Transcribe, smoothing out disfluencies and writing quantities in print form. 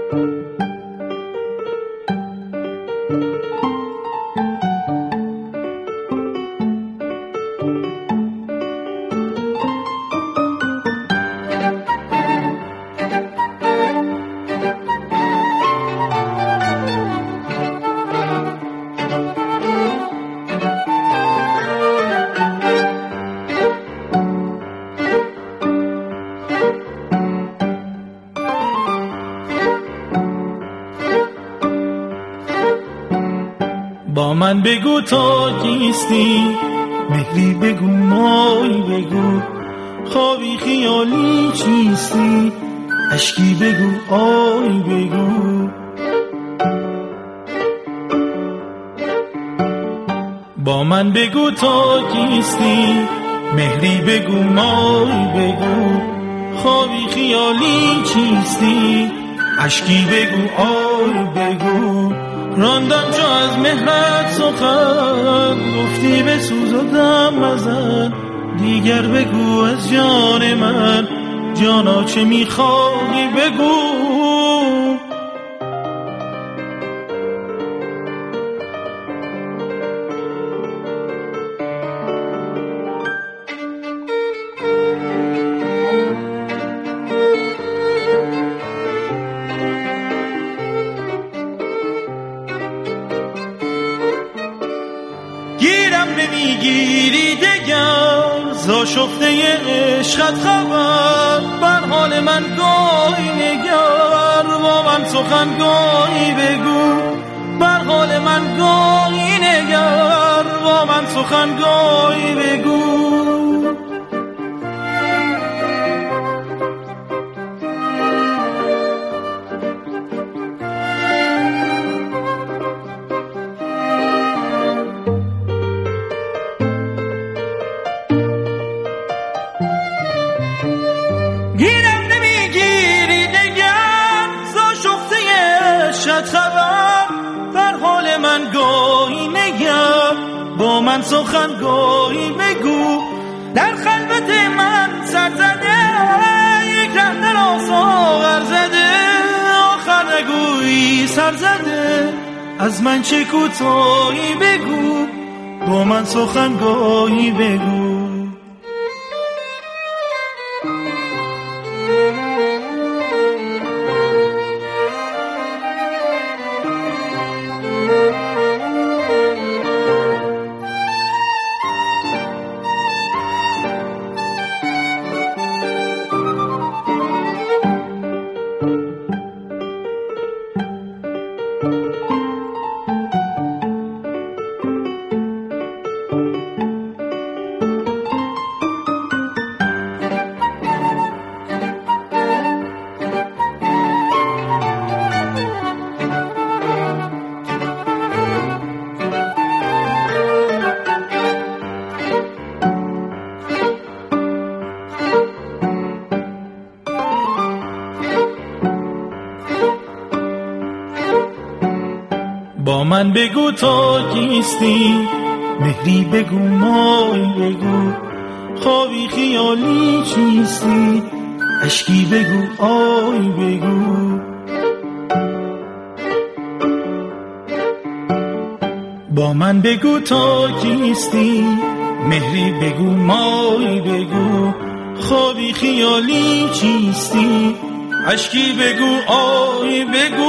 با من بگو تا کیستی، مهری بگو مایی بگو، خوابی خیالی چیستی، اشکی بگو آی بگو. با من بگو تا کیستی، مهری بگو مایی بگو، خوابی خیالی چیستی، اشکی بگو آی بگو. راندم چو از مهرت سخن، گفتی به سوز و دم مزن، دیگر بگو از جان من، جانا چه میخوایی بگو. گیرم نمیگیری دگر، زاشفته عشقت خبر، بر حال من گاهی نگر، با من سخن گاهی بگو، بر حال من گاهی نگر، با من سخن گاهی بگو. گیرم نمیگیری دگر، زاشفته عشقت خبر، در حال من گاهی نگر، با من سخن گاهی بگو. در خلوت من سر زده، یک ره در آساغر زده، آخر نگویی سر زده، از من چه کوتاهی بگو، با من سخن گاهی بگو. با من بگو تا کیستی، مهری بگو مایی بگو، خوابی خیالی چیستی، اشکی بگو آی بگو. با من بگو تا کیستی، مهری بگو مایی بگو، خوابی خیالی چیستی، اشکی بگو آی بگو.